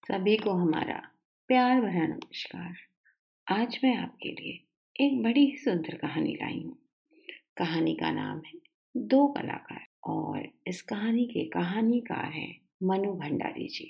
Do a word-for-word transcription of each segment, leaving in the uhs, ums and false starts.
सभी को हमारा प्यार भरा नमस्कार। आज मैं आपके लिए एक बड़ी ही सुंदर कहानी लाई हूँ। कहानी का नाम है दो कलाकार और इस कहानी के कहानीकार हैं मनु भंडारी जी।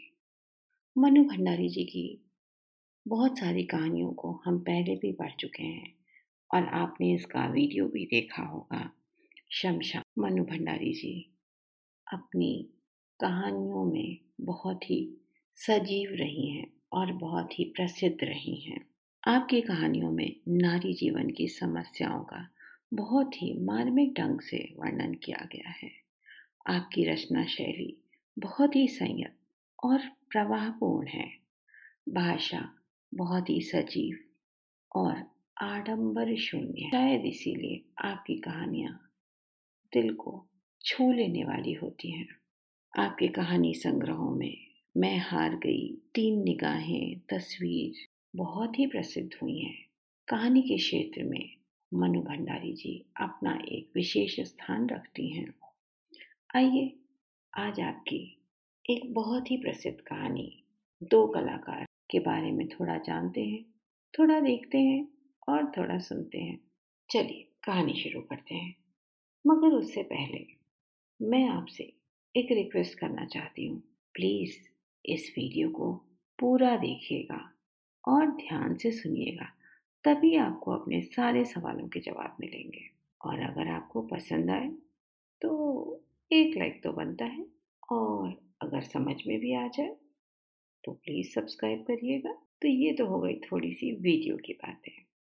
मनु भंडारी जी की बहुत सारी कहानियों को हम पहले भी पढ़ चुके हैं और आपने इसका वीडियो भी देखा होगा। शमशान। मनु भंडारी जी अपनी कहानियों में बहुत ही सजीव रही हैं और बहुत ही प्रसिद्ध रही हैं। आपकी कहानियों में नारी जीवन की समस्याओं का बहुत ही मार्मिक ढंग से वर्णन किया गया है। आपकी रचना शैली बहुत ही संयत और प्रवाहपूर्ण है। भाषा बहुत ही सजीव और आडंबर शून्य। शायद इसीलिए आपकी कहानियां दिल को छू लेने वाली होती हैं। आपके कहानी संग्रहों में मैं हार गई, तीन निगाहें, तस्वीर बहुत ही प्रसिद्ध हुई हैं। कहानी के क्षेत्र में मनु भंडारी जी अपना एक विशेष स्थान रखती हैं। आइए आज आपकी एक बहुत ही प्रसिद्ध कहानी दो कलाकार के बारे में थोड़ा जानते हैं, थोड़ा देखते हैं और थोड़ा सुनते हैं। चलिए कहानी शुरू करते हैं। मगर उससे पहले मैं आपसे एक रिक्वेस्ट करना चाहती हूँ। प्लीज़ इस वीडियो को पूरा देखिएगा और ध्यान से सुनिएगा, तभी आपको अपने सारे सवालों के जवाब मिलेंगे। और अगर आपको पसंद आए तो एक लाइक तो बनता है, और अगर समझ में भी आ जाए तो प्लीज़ सब्सक्राइब करिएगा। तो ये तो हो गई थोड़ी सी वीडियो की बातें।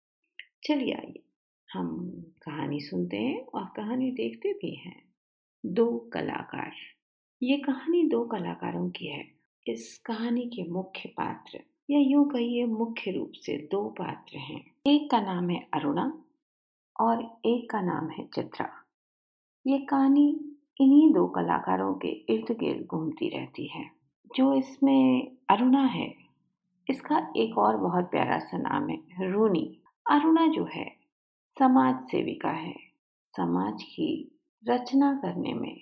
चलिए आइए हम कहानी सुनते हैं और कहानी देखते भी हैं। दो कलाकार। ये कहानी दो कलाकारों की है। इस कहानी के मुख्य पात्र, या यूं कहिए मुख्य रूप से दो पात्र हैं। एक का नाम है अरुणा और एक का नाम है चित्रा। ये कहानी इन्हीं दो कलाकारों के इर्द गिर्द घूमती रहती है। जो इसमें अरुणा है, इसका एक और बहुत प्यारा सा नाम है रूनी। अरुणा जो है समाज सेविका है। समाज की रचना करने में,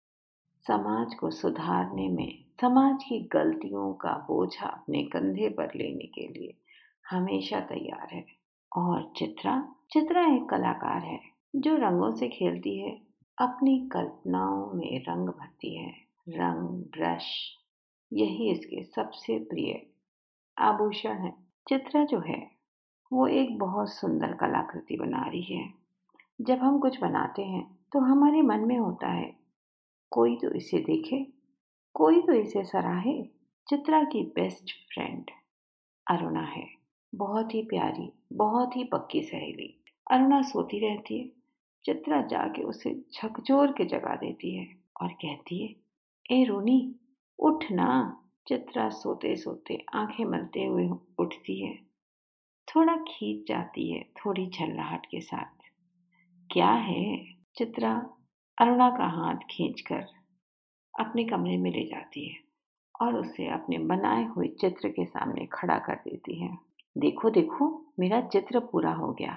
समाज को सुधारने में, समाज की गलतियों का बोझा अपने कंधे पर लेने के लिए हमेशा तैयार है। और चित्रा चित्रा एक कलाकार है जो रंगों से खेलती है, अपनी कल्पनाओं में रंग भरती है। रंग, ब्रश, यही इसके सबसे प्रिय आभूषण है। चित्रा जो है वो एक बहुत सुंदर कलाकृति बना रही है। जब हम कुछ बनाते हैं तो हमारे मन में होता है कोई तो इसे देखे, कोई तो इसे सराहे। चित्रा की बेस्ट फ्रेंड अरुणा है, बहुत ही प्यारी, बहुत ही पक्की सहेली। अरुणा सोती रहती है, चित्रा जाके उसे झकझोर के जगा देती है और कहती है, ए रोनी उठ ना। चित्रा सोते सोते आंखें मलते हुए उठती है, थोड़ा खींच जाती है, थोड़ी झल्लाहट के साथ। क्या है? चित्रा अरुणा का हाथ खींचकर अपने कमरे में ले जाती है और उसे अपने बनाए हुए चित्र के सामने खड़ा कर देती है। देखो देखो, मेरा चित्र पूरा हो गया।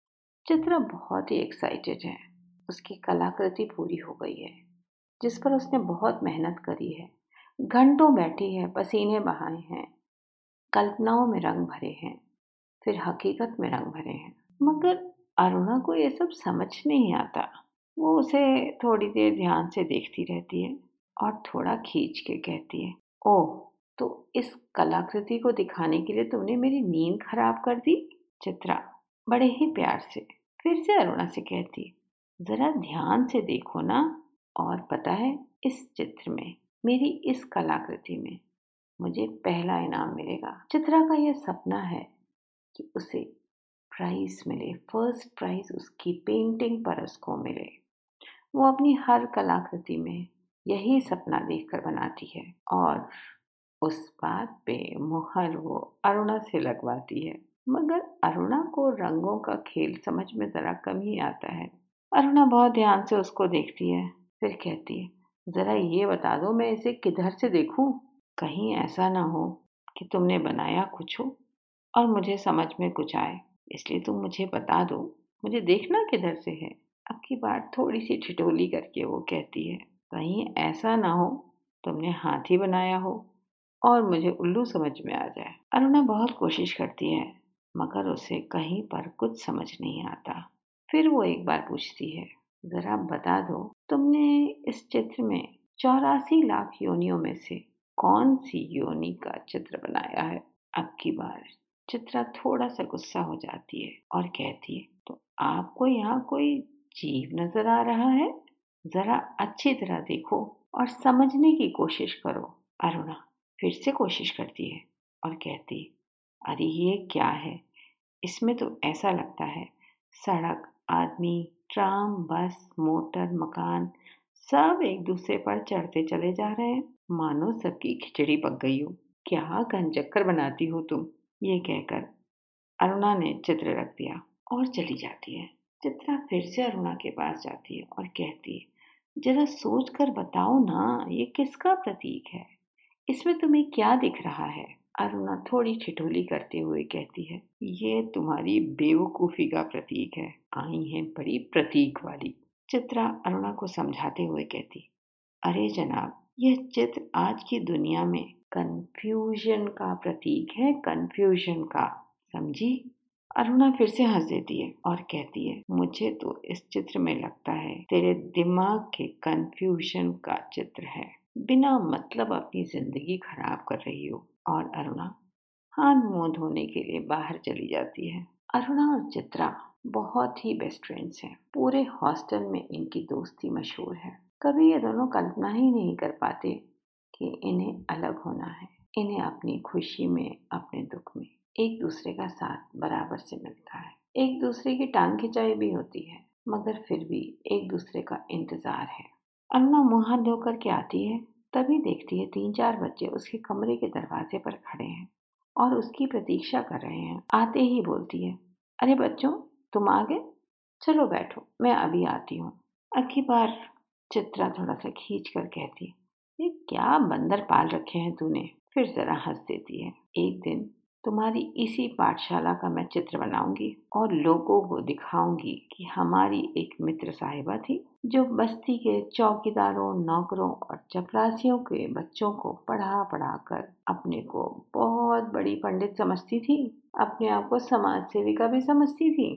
चित्रा बहुत ही एक्साइटेड है। उसकी कलाकृति पूरी हो गई है, जिस पर उसने बहुत मेहनत करी है। घंटों बैठी है, पसीने बहाए हैं, कल्पनाओं में रंग भरे हैं, फिर हकीकत में रंग भरे हैं। मगर अरुणा को ये सब समझ नहीं आता। वो उसे थोड़ी देर ध्यान से देखती रहती है और थोड़ा खींच के कहती है, ओह, तो इस कलाकृति को दिखाने के लिए तुमने मेरी नींद खराब कर दी। चित्रा बड़े ही प्यार से फिर से अरुणा से कहती, जरा ध्यान से देखो ना। और पता है, इस चित्र में, मेरी इस कलाकृति में मुझे पहला इनाम मिलेगा। चित्रा का यह सपना है कि उसे प्राइज मिले, फर्स्ट प्राइज उसकी पेंटिंग पर उसको मिले। वो अपनी हर कलाकृति में यही सपना देखकर बनाती है और उस बात पे मुहर वो अरुणा से लगवाती है। मगर अरुणा को रंगों का खेल समझ में जरा कम ही आता है। अरुणा बहुत ध्यान से उसको देखती है, फिर कहती है, जरा ये बता दो, मैं इसे किधर से देखूं? कहीं ऐसा ना हो कि तुमने बनाया कुछ हो और मुझे समझ में कुछ आए, इसलिए तुम मुझे बता दो, मुझे देखना किधर से है। अब की बात थोड़ी सी ठिठोली करके वो कहती है, कहीं ऐसा ना हो तुमने हाथी बनाया हो और मुझे उल्लू समझ में आ जाए। अरुणा बहुत कोशिश करती है मगर उसे कहीं पर कुछ समझ नहीं आता। फिर वो एक बार पूछती है, जरा बता दो, तुमने इस चित्र में चौरासी लाख योनियों में से कौन सी योनि का चित्र बनाया है? अब की बार चित्रा थोड़ा सा गुस्सा हो जाती है और कहती है, तो आपको यहाँ कोई जीव नजर आ रहा है? जरा अच्छी तरह देखो और समझने की कोशिश करो। अरुणा फिर से कोशिश करती है और कहती, अरे ये क्या है? इसमें तो ऐसा लगता है सड़क, आदमी, ट्राम, बस, मोटर, मकान सब एक दूसरे पर चढ़ते चले जा रहे हैं, मानो सबकी खिचड़ी पक गई हो। क्या घनचक्कर बनाती हो तुम? ये कहकर अरुणा ने चित्र रख दिया और चली जाती है। चित्रा फिर से अरुणा के पास जाती है और कहती है, जरा सोच कर बताओ ना, ये किसका प्रतीक है? इसमें तुम्हें क्या दिख रहा है? अरुणा थोड़ी ठिठोली करते हुए कहती है, ये तुम्हारी बेवकूफी का प्रतीक है। आई है बड़ी प्रतीक वाली। चित्रा अरुणा को समझाते हुए कहती, अरे जनाब, यह चित्र आज की दुनिया में कंफ्यूजन का प्रतीक है, कंफ्यूजन का, समझी? अरुणा फिर से हंस देती है और कहती है, मुझे तो इस चित्र में लगता है तेरे दिमाग के कंफ्यूजन का चित्र है। बिना मतलब अपनी जिंदगी खराब कर रही हो। और अरुणा हाथ मुंह धोने के लिए बाहर चली जाती है। अरुणा और चित्रा बहुत ही बेस्ट फ्रेंड्स हैं। पूरे हॉस्टल में इनकी दोस्ती मशहूर है। कभी ये दोनों कल्पना ही नहीं कर पाते कि इन्हें अलग होना है। इन्हें अपनी खुशी में, अपने दुख में एक दूसरे का साथ बराबर से मिलता है। एक दूसरे की टांग खिंचाई भी होती है, मगर फिर भी एक दूसरे का इंतजार है। अरुणा मुंह हाथ धोकर के आती है, तभी देखती है तीन चार बच्चे उसके कमरे के दरवाजे पर खड़े हैं और उसकी प्रतीक्षा कर रहे हैं। आते ही बोलती है, अरे बच्चों, तुम आ गए? चलो बैठो, मैं अभी आती हूँ। अब की बार चित्रा थोड़ा सा खींच कर कहती, ये क्या बंदर पाल रखे हैं तूने? फिर जरा हंस देती है। एक दिन तुम्हारी इसी पाठशाला का मैं चित्र बनाऊंगी और लोगों को दिखाऊंगी कि हमारी एक मित्र साहिबा थी जो बस्ती के चौकीदारों, नौकरों और चपरासियों के बच्चों को पढ़ा पढ़ा कर अपने को बहुत बड़ी पंडित समझती थी, अपने आप को समाज सेविका भी समझती थी।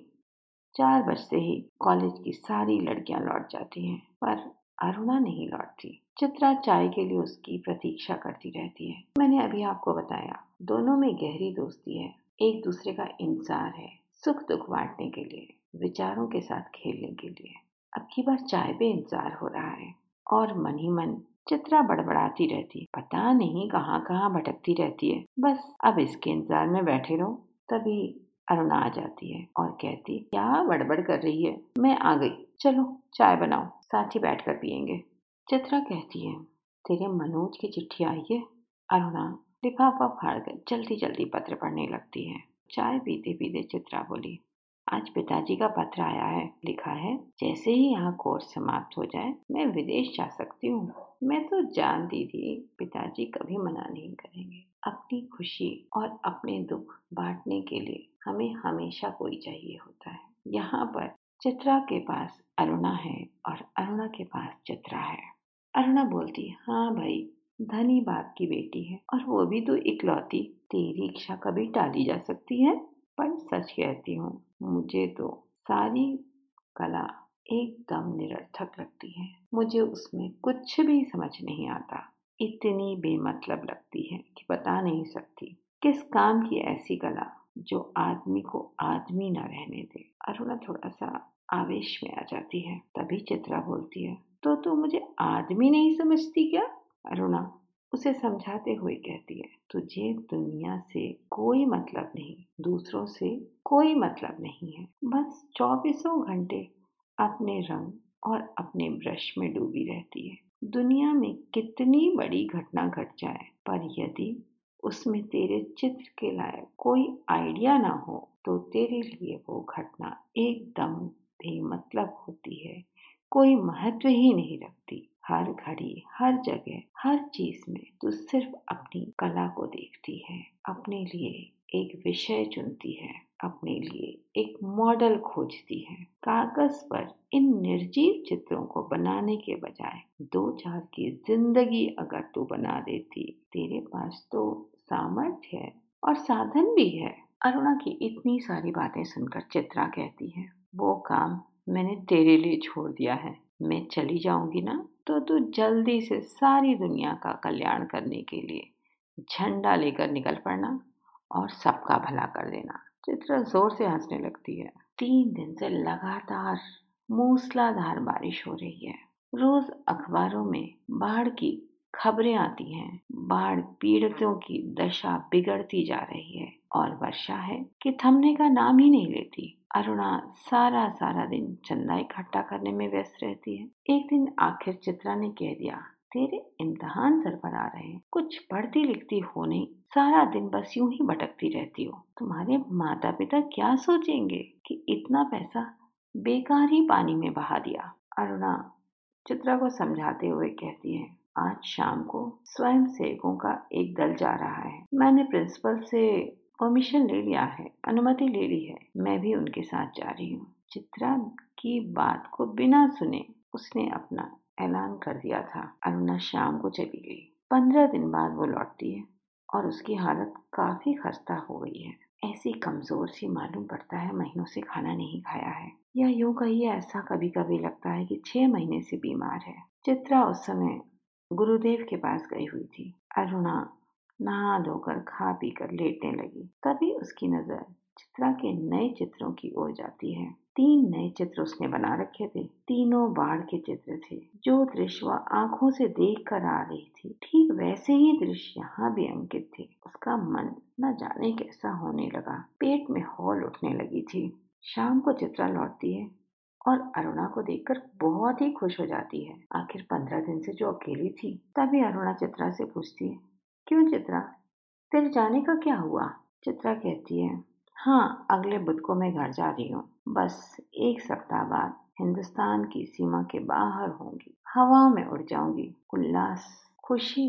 चार बजते ही कॉलेज की सारी लड़कियां लौट जाती हैं, पर अरुणा नहीं लौटती। चित्रा चाय के लिए उसकी प्रतीक्षा करती रहती है। मैंने अभी आपको बताया, दोनों में गहरी दोस्ती है, एक दूसरे का इंतजार है, सुख दुख बांटने के लिए, विचारों के साथ खेलने के लिए। अब की बार चाय पे इंतजार हो रहा है और मन ही मन चित्रा बड़बड़ाती रहती, पता नहीं कहाँ कहाँ भटकती रहती है, बस अब इसके इंतजार में बैठे रहो। तभी अरुणा आ जाती है और कहती, क्या बड़बड़ कर रही है? मैं आ गई, चलो चाय बनाओ, साथ ही बैठकर पियेंगे। चित्रा कहती है, तेरे मनोज की चिट्ठी आई है? अरुणा लिफाफा फाड़कर जल्दी जल्दी पत्र पढ़ने लगती है। चाय पीते पीते चित्रा बोली, आज पिताजी का पत्र आया है। लिखा है, जैसे ही यहाँ कोर्स समाप्त हो जाए मैं विदेश जा सकती हूँ। मैं तो जानती थी पिताजी कभी मना नहीं करेंगे। अपनी खुशी और अपने दुख बांटने के लिए हमें हमेशा कोई चाहिए होता है। यहाँ पर चित्रा के पास अरुणा है और अरुणा के पास चित्रा है। अरुणा बोलती, हाँ भाई, धनी बाप की बेटी है और वो भी तो इकलौती। तेरी इच्छा कभी टाली जा सकती है? पर सच कहती हूँ, मुझे तो सारी कला एकदम निरर्थक लगती है। मुझे उसमें कुछ भी समझ नहीं आता। इतनी बेमतलब लगती है कि बता नहीं सकती। किस काम की ऐसी कला जो आदमी को आदमी न रहने दे। अरुणा थोड़ा सा आवेश में आ जाती है। तभी चित्रा बोलती है, तो तू मुझे आदमी नहीं समझती क्या? अरुणा उसे समझाते हुए कहती है, तुझे दुनिया से कोई मतलब नहीं, दूसरों से कोई मतलब नहीं है। बस चौबीसों घंटे अपने रंग और अपने ब्रश में डूबी रहती है। दुनिया में कितनी बड़ी घटना घट जाए, पर यदि उसमें तेरे चित्र के लायक कोई आइडिया ना हो तो तेरे लिए वो घटना एकदम बेमतलब होती है, कोई महत्व ही नहीं रखती। हर घड़ी, हर जगह, हर चीज में तू सिर्फ अपनी कला को देखती है, अपने लिए एक विषय चुनती है। अपने लिए एक मॉडल खोजती है। कागज पर इन निर्जीव चित्रों को बनाने के बजाय दो चार की जिंदगी अगर तू बना देती, तेरे पास तो सामर्थ्य है और साधन भी है। अरुणा की इतनी सारी बातें सुनकर चित्रा कहती है, वो काम मैंने तेरे लिए छोड़ दिया है। मैं चली जाऊंगी ना तो तू जल्दी से सारी दुनिया का कल्याण करने के लिए झंडा लेकर निकल पड़ना और सबका भला कर देना। चित्रा जोर से हंसने लगती है। तीन दिन से लगातार मूसलाधार बारिश हो रही है। रोज अखबारों में बाढ़ की खबरें आती हैं। बाढ़ पीड़ितों की दशा बिगड़ती जा रही है और वर्षा है कि थमने का नाम ही नहीं लेती। अरुणा सारा सारा दिन चंदा इकट्ठा करने में व्यस्त रहती है। एक दिन आखिर चित्रा ने कह दिया, तेरे इम्तिहान सर पर आ रहे हैं, कुछ पढ़ती लिखती हो नहीं, सारा दिन बस यूं ही भटकती रहती हो। तुम्हारे माता पिता क्या सोचेंगे कि इतना पैसा बेकार ही पानी में बहा दिया। अरुणा चित्रा को समझाते हुए कहती है, आज शाम को स्वयं सेवकों का एक दल जा रहा है। मैंने प्रिंसिपल से परमिशन ले लिया है, अनुमति ले ली है। मैं भी उनके साथ जा रही हूँ। चित्रा की बात को बिना सुने उसने अपना ऐलान कर दिया था। अरुणा शाम को चली गई। पंद्रह दिन बाद वो लौटती है और उसकी हालत काफी खस्ता हो गई है। ऐसी कमजोर सी मालूम पड़ता है, महीनों से खाना नहीं खाया है, या यूं कहिए ऐसा कभी कभी लगता है कि छह महीने से बीमार है। चित्रा उस समय गुरुदेव के पास गई हुई थी। अरुणा नहा धोकर खा पी कर लेटने लगी। तभी उसकी नजर चित्रा के नए चित्रों की ओर जाती है। तीन नए चित्र उसने बना रखे थे। तीनों बाढ़ के चित्र थे। जो दृश्य वह आंखों से देख कर आ रही थी, ठीक वैसे ही दृश्य यहाँ भी अंकित थे। उसका मन न जाने कैसा होने लगा। पेट में हौल उठने लगी थी। शाम को चित्रा लौटती है और अरुणा को देखकर बहुत ही खुश हो जाती है। आखिर पंद्रह दिन से जो अकेली थी। तभी अरुणा चित्रा से पूछती है, क्यों चित्रा, तेरे जाने का क्या हुआ? चित्रा कहती है, हाँ, अगले बुध को मैं घर जा रही हूँ। बस एक सप्ताह बाद हिंदुस्तान की सीमा के बाहर होंगी, हवा में उड़ जाऊंगी। उल्लास, खुशी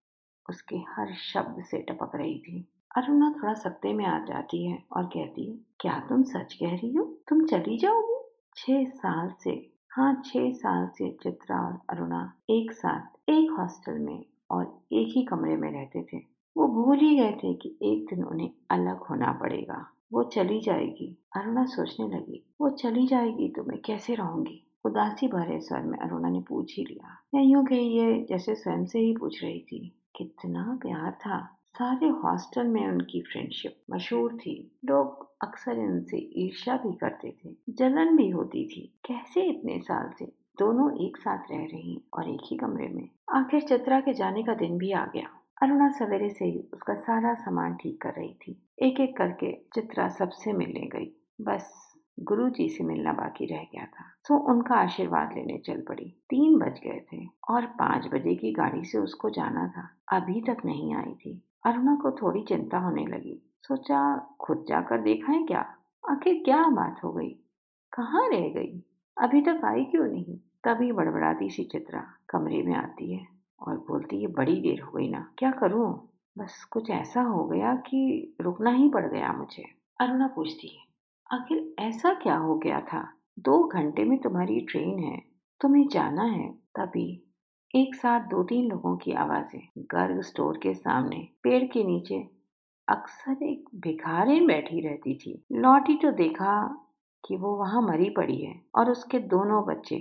उसके हर शब्द से टपक रही थी। अरुणा थोड़ा सकते में आ जाती है और कहती है, क्या तुम सच कह रही हो? तुम चली जाओगी? छह साल से, हाँ छह साल से चित्रा और अरुणा एक साथ एक हॉस्टल में और एक ही कमरे में रहते थे। वो भूल ही गए थे कि एक दिन उन्हें अलग होना पड़ेगा। वो चली जाएगी। अरुणा सोचने लगी, वो चली जाएगी तो मैं कैसे रहूंगी? उदासी भरे स्वर में अरुणा ने पूछ ही लिया, या यूं कहिए जैसे स्वयं से ही पूछ रही थी। कितना प्यार था। सारे हॉस्टल में उनकी फ्रेंडशिप मशहूर थी। लोग अक्सर इनसे ईर्ष्या भी करते थे, जलन भी होती थी। कैसे इतने साल से दोनों एक साथ रह रही और एक ही कमरे में। आखिर चित्रा के जाने का दिन भी आ गया। अरुणा सवेरे से ही उसका सारा सामान ठीक कर रही थी। एक एक करके चित्रा सबसे मिलने गई। बस गुरुजी से मिलना बाकी रह गया था, तो उनका आशीर्वाद लेने चल पड़ी। तीन बज गए थे और पाँच बजे की गाड़ी से उसको जाना था। अभी तक नहीं आई थी। अरुणा को थोड़ी चिंता होने लगी। सोचा खुद जाकर देखा है क्या, आखिर क्या बात हो गई, कहाँ रह गई, अभी तक आई क्यों नहीं। तभी बड़बड़ाती सी चित्रा कमरे में आती है और बोलती है, बड़ी देर हो गई ना, क्या करूं, बस कुछ ऐसा हो गया कि रुकना ही पड़ गया मुझे। अरुणा पूछती है, आखिर ऐसा क्या हो गया था? दो घंटे में तुम्हारी ट्रेन है, तुम्हें जाना है। तभी एक साथ दो तीन लोगों की आवाजें। गर्ग स्टोर के सामने पेड़ के नीचे अक्सर एक भिखारिन बैठी रहती थी। लौटी तो देखा कि वो वहां मरी पड़ी है और उसके दोनों बच्चे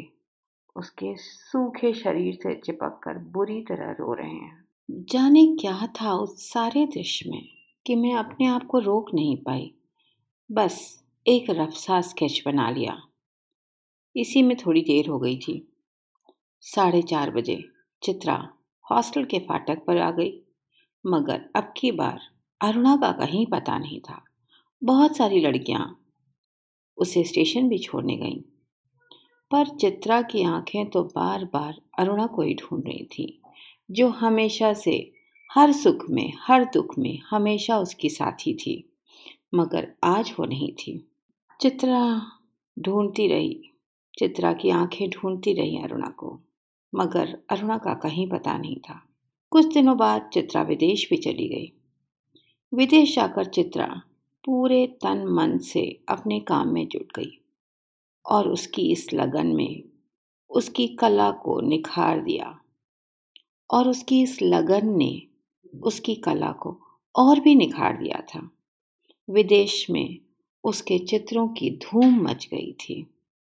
उसके सूखे शरीर से चिपक कर बुरी तरह रो रहे हैं। जाने क्या था उस सारे दृश्य में कि मैं अपने आप को रोक नहीं पाई। बस एक रफ्सा स्केच बना लिया। इसी में थोड़ी देर हो गई थी। साढ़े चार बजे चित्रा हॉस्टल के फाटक पर आ गई, मगर अब की बार अरुणा का कहीं पता नहीं था। बहुत सारी लड़कियां उसे स्टेशन भी छोड़ने गईं, पर चित्रा की आंखें तो बार बार अरुणा को ही ढूंढ रही थी, जो हमेशा से हर सुख में हर दुख में हमेशा उसकी साथी थी, मगर आज वो नहीं थी। चित्रा ढूंढती रही, चित्रा की आंखें ढूंढती रही अरुणा को, मगर अरुणा का कहीं पता नहीं था। कुछ दिनों बाद चित्रा विदेश भी चली गई। विदेश जाकर चित्रा पूरे तन मन से अपने काम में जुट गई और उसकी इस लगन में उसकी कला को निखार दिया और उसकी इस लगन ने उसकी कला को और भी निखार दिया था। विदेश में उसके चित्रों की धूम मच गई थी।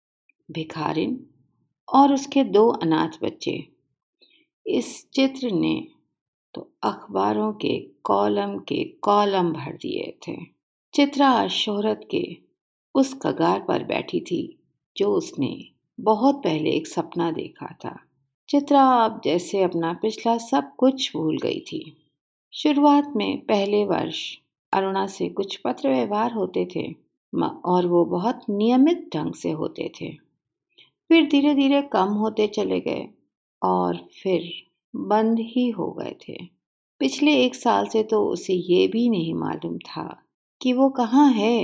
भिखारिन और उसके दो अनाथ बच्चे, इस चित्र ने तो अखबारों के कॉलम के कॉलम भर दिए थे। चित्रा आज शोहरत के उस कगार पर बैठी थी जो उसने बहुत पहले एक सपना देखा था। चित्रा अब जैसे अपना पिछला सब कुछ भूल गई थी। शुरुआत में पहले वर्ष अरुणा से कुछ पत्र व्यवहार होते थे और वो बहुत नियमित ढंग से होते थे। फिर धीरे धीरे कम होते चले गए और फिर बंद ही हो गए थे। पिछले एक साल से तो उसे ये भी नहीं मालूम था कि वो कहाँ है।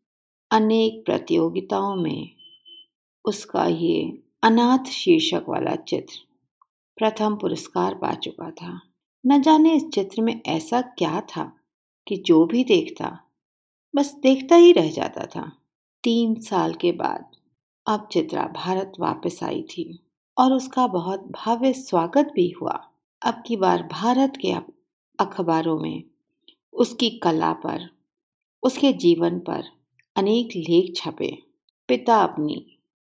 अनेक प्रतियोगिताओं में उसका ये अनाथ शीर्षक वाला चित्र प्रथम पुरस्कार पा चुका था। न जाने इस चित्र में ऐसा क्या था कि जो भी देखता बस देखता ही रह जाता था। तीन साल के बाद अब चित्रा भारत वापस आई थी और उसका बहुत भव्य स्वागत भी हुआ। अब की बार भारत के अखबारों में उसकी कला पर, उसके जीवन पर अनेक लेख छपे। पिता अपनी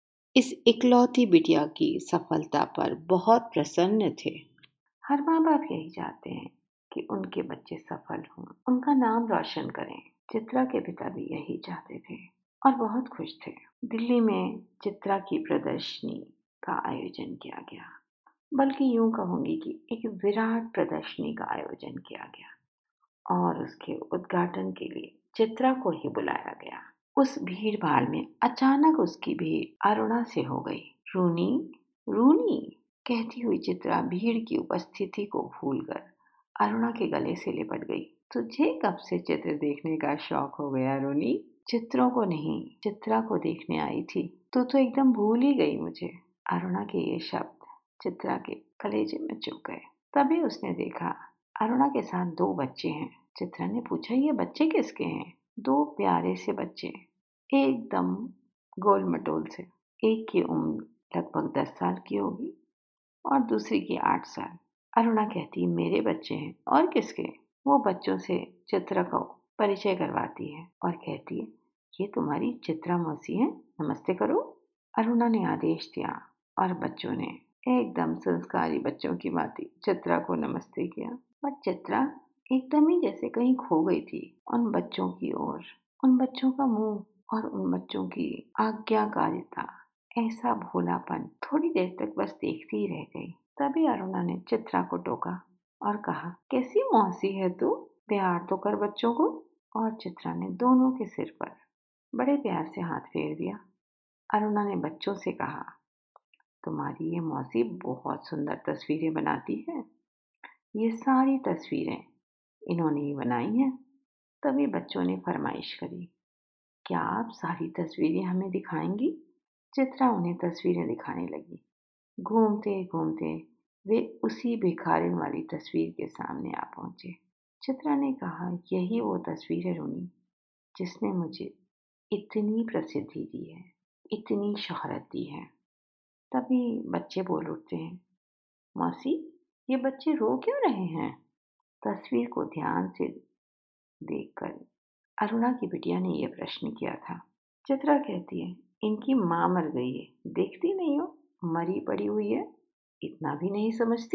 इस इकलौती बिटिया की सफलता पर बहुत प्रसन्न थे। हर माँ बाप यही चाहते हैं कि उनके बच्चे सफल हों, उनका नाम रोशन करें। चित्रा के पिता भी यही चाहते थे और बहुत खुश थे। दिल्ली में चित्रा की प्रदर्शनी का आयोजन किया गया, बल्कि यूं कहूंगी कि एक विराट प्रदर्शनी का आयोजन किया गया और उसके उद्घाटन के लिए चित्रा को ही बुलाया गया। उस भीड़ भाड़ में अचानक उसकी भीड़ अरुणा से हो गई। रूनी, रूनी कहती हुई चित्रा भीड़ की उपस्थिति को भूलकर अरुणा के गले से लिपट गई। तुझे कब से चित्र देखने का शौक हो गया रूनी? चित्रों को नहीं, चित्रा को देखने आई थी। तू तो एकदम भूल ही गई मुझे। अरुणा के ये शब्द चित्रा के कलेजे में चुभ गए। तभी उसने देखा अरुणा के साथ दो बच्चे हैं। चित्रा ने पूछा, ये बच्चे किसके हैं? दो प्यारे से बच्चे, एकदम गोल मटोल से। एक की उम्र लगभग दस साल की होगी और दूसरी की आठ साल। अरुणा कहती, मेरे बच्चे हैं। और किसके? वो बच्चों से चित्रा को परिचय करवाती है और कहती है, ये तुम्हारी चित्रा मौसी है, नमस्ते करो। अरुणा ने आदेश दिया और बच्चों ने एकदम संस्कारी बच्चों की भांति चित्रा को नमस्ते किया। पर चित्रा एकदम ही जैसे कहीं खो गई थी। उन बच्चों की ओर, उन बच्चों का मुंह और उन बच्चों की आज्ञाकारिता, ऐसा भोलापन, थोड़ी देर तक बस देखती ही रह गई। तभी अरुणा ने चित्रा को टोका और कहा, कैसी मौसी है तू, प्यार तो कर बच्चों को। और चित्रा ने दोनों के सिर पर बड़े प्यार से हाथ फेर दिया। अरुणा ने बच्चों से कहा, तुम्हारी ये मौसी बहुत सुंदर तस्वीरें बनाती है। ये सारी तस्वीरें इन्होंने ही बनाई हैं। तभी बच्चों ने फरमाइश करी, क्या आप सारी तस्वीरें हमें दिखाएंगी? चित्रा उन्हें तस्वीरें दिखाने लगी। घूमते घूमते वे उसी भिखारिन वाली तस्वीर के सामने आ पहुंचे। चित्रा ने कहा, यही वो तस्वीर है रूनी, जिसने मुझे इतनी प्रसिद्धि दी है, इतनी शोहरत दी है। तभी बच्चे बोल उठते हैं, मौसी ये बच्चे रो क्यों रहे हैं? तस्वीर को ध्यान से देखकर अरुणा की बिटिया ने यह प्रश्न किया था। चित्रा कहती है, इनकी माँ मर गई है, देखती नहीं हो, मरी पड़ी हुई है, इतना भी नहीं समझती?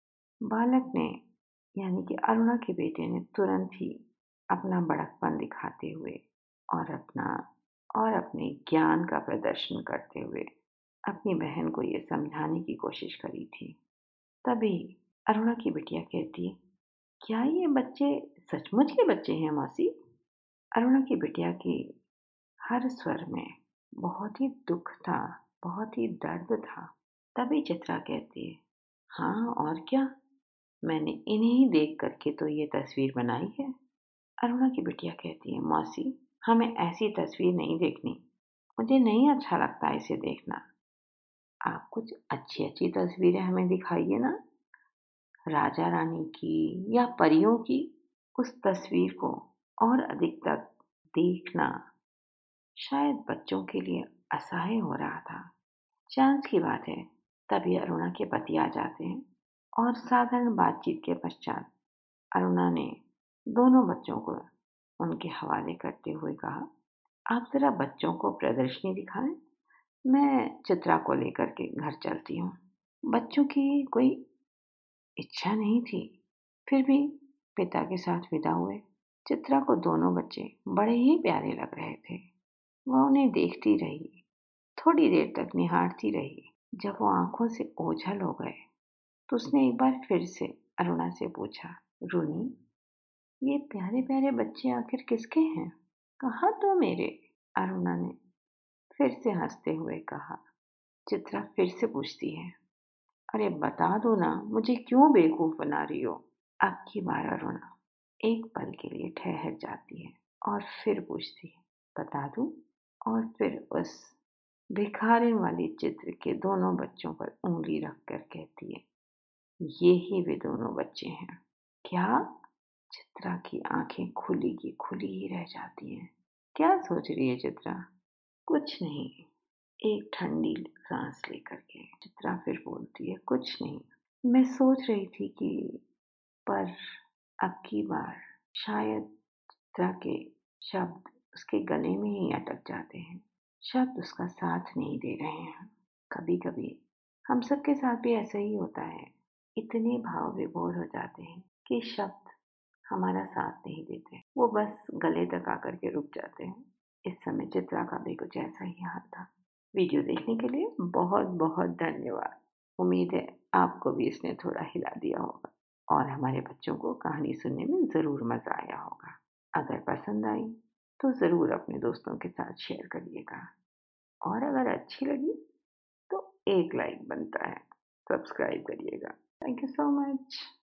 बालक ने, यानी कि अरुणा के बेटे ने तुरंत ही अपना बड़कपन दिखाते हुए और अपना और अपने ज्ञान का प्रदर्शन करते हुए अपनी बहन को ये समझाने की कोशिश करी थी। तभी अरुणा की बिटिया कहती है, क्या ये बच्चे सचमुच के बच्चे हैं मौसी? अरुणा की बिटिया की हर स्वर में बहुत ही दुख था, बहुत ही दर्द था। तभी चित्रा कहती है, हाँ और क्या, मैंने इन्हें ही देख करके तो ये तस्वीर बनाई है। अरुणा की बिटिया कहती है, मौसी हमें ऐसी तस्वीर नहीं देखनी, मुझे नहीं अच्छा लगता इसे देखना। आप कुछ अच्छी अच्छी तस्वीरें हमें दिखाइए ना, राजा रानी की या परियों की। उस तस्वीर को और अधिक तक देखना शायद बच्चों के लिए असह्य हो रहा था। चांस की बात है, तभी अरुणा के पति आ जाते हैं और साधारण बातचीत के पश्चात अरुणा ने दोनों बच्चों को उनके हवाले करते हुए कहा, आप जरा बच्चों को प्रदर्शनी दिखाएं, मैं चित्रा को लेकर के घर चलती हूँ। बच्चों की कोई इच्छा नहीं थी, फिर भी पिता के साथ विदा हुए। चित्रा को दोनों बच्चे बड़े ही प्यारे लग रहे थे। वह उन्हें देखती रही, थोड़ी देर तक निहारती रही। जब वो आंखों से ओझल हो गए तो उसने एक बार फिर से अरुणा से पूछा, रूनी, ये प्यारे प्यारे बच्चे आखिर किसके हैं? कहाँ तो मेरे? अरुणा ने फिर से हंसते हुए कहा। चित्रा फिर से पूछती है, अरे बता दो ना, मुझे क्यों बेवकूफ बना रही हो? अब की बार अरुणा एक पल के लिए ठहर जाती है और फिर पूछती है, बता दूं? और फिर उस भिखारिन वाली चित्र के दोनों बच्चों पर उंगली रखकर कहती है, ये ही वे दोनों बच्चे हैं। क्या? चित्रा की आंखें खुली की खुली ही रह जाती हैं। क्या सोच रही है चित्रा? कुछ नहीं। एक ठंडी सांस लेकर के चित्रा फिर बोलती है, कुछ नहीं, मैं सोच रही थी कि पर अब की बार शायद चित्रा के शब्द उसके गले में ही अटक जाते हैं। शब्द उसका साथ नहीं दे रहे हैं। कभी कभी हम सबके साथ भी ऐसा ही होता है। इतने भाव विभोर हो जाते हैं कि शब्द हमारा साथ नहीं देते, वो बस गले तक आकर के रुक जाते हैं। इस समय चित्रा का भी कुछ ऐसा ही हाल था। वीडियो देखने के लिए बहुत बहुत धन्यवाद। उम्मीद है आपको भी इसने थोड़ा हिला दिया होगा और हमारे बच्चों को कहानी सुनने में ज़रूर मज़ा आया होगा। अगर पसंद आई तो ज़रूर अपने दोस्तों के साथ शेयर करिएगा और अगर अच्छी लगी तो एक लाइक बनता है। सब्सक्राइब करिएगा। Thank you so much.